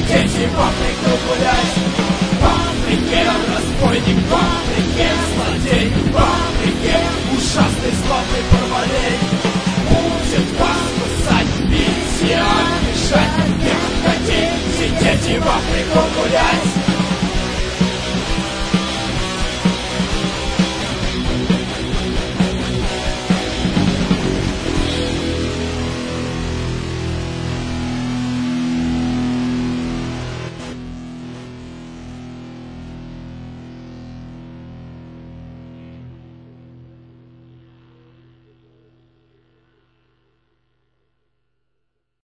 Сидеть в Африку гулять. В Африке разбойник, в Африке злодей, в Африке ужасный злобный парвалей. Будет вас кусать, бить и обижать. Не хотите сидеть в Африку гулять.